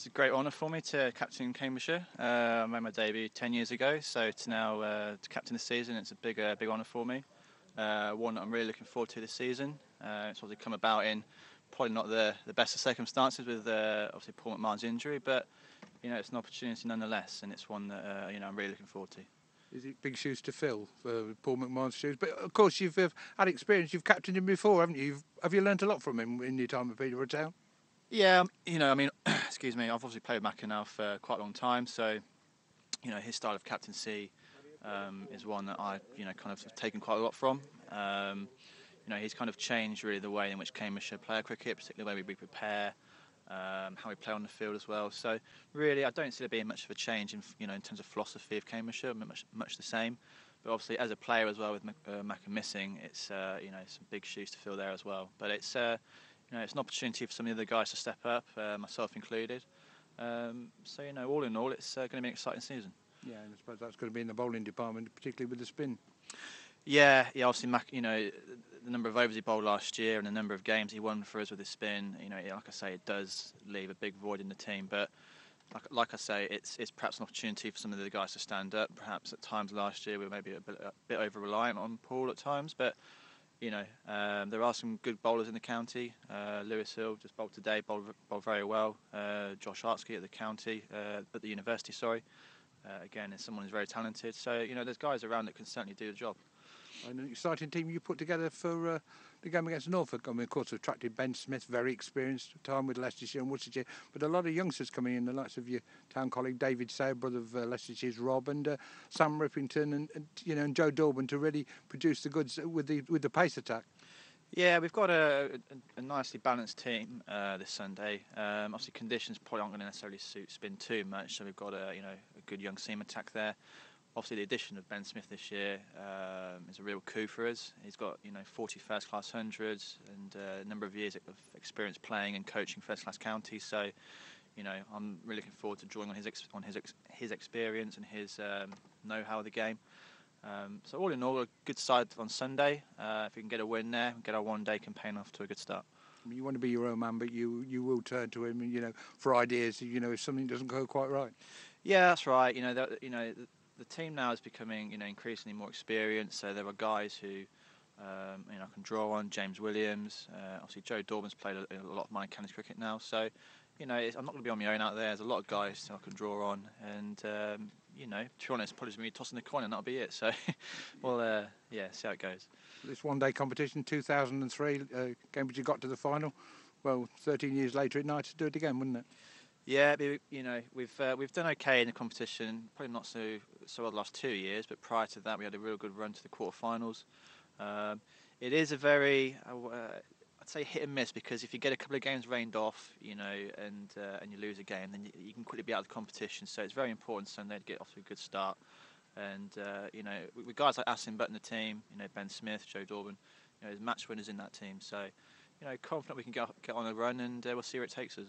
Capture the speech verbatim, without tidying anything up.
It's a great honour for me to captain Cambridgeshire. Uh, I made my debut ten years ago, so to now uh, to captain this season, it's a big, uh, big honour for me. Uh, one that I'm really looking forward to this season. Uh, it's obviously come about in probably not the, the best of circumstances with uh, obviously Paul McMahon's injury, but you know it's an opportunity nonetheless, and it's one that uh, you know I'm really looking forward to. Is it big shoes to fill, uh, Paul McMahon's shoes? But of course, you've uh, had experience. You've captained him before, haven't you? You've, have you learnt a lot from him in your time at Peterborough Town? Yeah, you know, I mean, excuse me, I've obviously played with Macca now for quite a long time, so you know his style of captaincy um, is one that I, you know, kind of have taken quite a lot from. Um, you know, he's kind of changed really the way in which Cambridgeshire play our cricket, particularly the way we prepare, um, how we play on the field as well. So really, I don't see there being much of a change in, you know, in terms of philosophy of Cambridgeshire, much much the same. But obviously, as a player as well, with uh, Macca missing, it's uh, you know some big shoes to fill there as well. But it's uh, you know it's an opportunity for some of the other guys to step up, uh, myself included. Um, so you know, all in all, it's uh, going to be an exciting season. Yeah, and I suppose that's going to be in the bowling department, particularly with the spin. Yeah, yeah. Obviously, Mac, you know, the number of overs he bowled last year and the number of games he won for us with his spin. You know, like I say, it does leave a big void in the team. But like, like I say, it's it's perhaps an opportunity for some of the guys to stand up. Perhaps at times last year we were maybe a bit, a bit over reliant on Paul at times, but you know, um, there are some good bowlers in the county. Uh, Lewis Hill just bowled today, bowled, bowled very well. Uh, Josh Artsky at the county, uh, at the university, sorry. Uh, again, is someone who's very talented. So you know, there's guys around that can certainly do the job. And an exciting team you put together for uh, the game against Norfolk. I mean, of course, attracted Ben Smith, very experienced time with Leicestershire and Worcestershire, but a lot of youngsters coming in, the likes of your town colleague David Sayer, brother of uh, Leicestershire's Rob, and uh, Sam Rippington, and, and you know, and Joe Dorban to really produce the goods with the with the pace attack. Yeah, we've got a, a, a nicely balanced team uh, this Sunday. Um, obviously, conditions probably aren't going to necessarily suit spin too much, so we've got a you know a good young seam attack there. Obviously, the addition of Ben Smith this year um, is a real coup for us. He's got you know forty first-class hundreds and uh, a number of years of experience playing and coaching first-class counties. So, you know, I'm really looking forward to drawing on his ex- on his ex- his experience and his um, know-how of the game. Um, so all in all, a good side on Sunday. Uh, if we can get a win there, get our one-day campaign off to a good start. You want to be your own man, but you you will turn to him, you know, for ideas. You know, if something doesn't go quite right. Yeah, that's right. You know, the, you know, the, the team now is becoming you know increasingly more experienced. So there are guys who, um, you know, I can draw on. James Williams, uh, obviously Joe Dorban's played a, a lot of my county cricket now. So, you know, it's, I'm not going to be on my own out there. There's a lot of guys I can draw on, and um, you know, to be honest, probably just me tossing the coin and that'll be it. So, well, uh, yeah, see how it goes. This one-day competition, two thousand three, uh, Cambridge got to the final. Well, thirteen years later, it'd nice to do it again, wouldn't it? Yeah, you know, we've uh, we've done okay in the competition. Probably not so so well the last two years, but prior to that, we had a real good run to the quarterfinals. Um, it is a very, uh, I'd say, hit and miss, because if you get a couple of games rained off, you know, and uh, and you lose a game, then you, you can quickly be out of the competition. So it's very important Sunday to get off to a good start. And uh, you know, with guys like Asim Butt in the team, you know, Ben Smith, Joe Dorban, you know, there's match winners in that team. So, you know, confident we can get get on a run, and uh, we'll see where it takes us.